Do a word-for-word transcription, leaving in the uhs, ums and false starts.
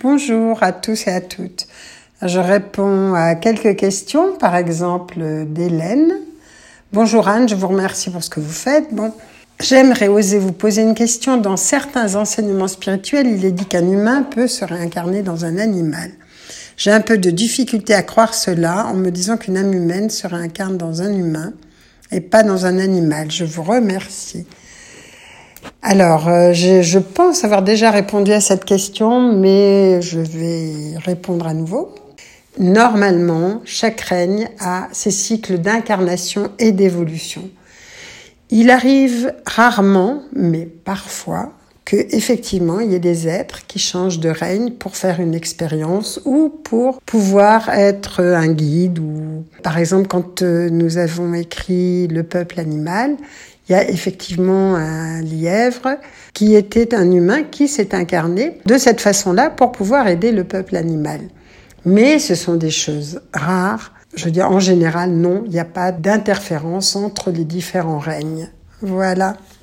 Bonjour à tous et à toutes. Je réponds à quelques questions, par exemple d'Hélène. Bonjour Anne, je vous remercie pour ce que vous faites. Bon, j'aimerais oser vous poser une question. Dans certains enseignements spirituels, il est dit qu'un humain peut se réincarner dans un animal. J'ai un peu de difficulté à croire cela en me disant qu'une âme humaine se réincarne dans un humain et pas dans un animal. Je vous remercie. Alors, euh, je, je pense avoir déjà répondu à cette question, mais je vais répondre à nouveau. Normalement, chaque règne a ses cycles d'incarnation et d'évolution. Il arrive rarement, mais parfois, que effectivement il y ait des êtres qui changent de règne pour faire une expérience ou pour pouvoir être un guide. Ou par exemple, quand nous avons écrit Le peuple animal, il y a effectivement un lièvre qui était un humain qui s'est incarné de cette façon-là pour pouvoir aider le peuple animal. Mais ce sont des choses rares. Je veux dire, en général, non, il n'y a pas d'interférence entre les différents règnes. Voilà.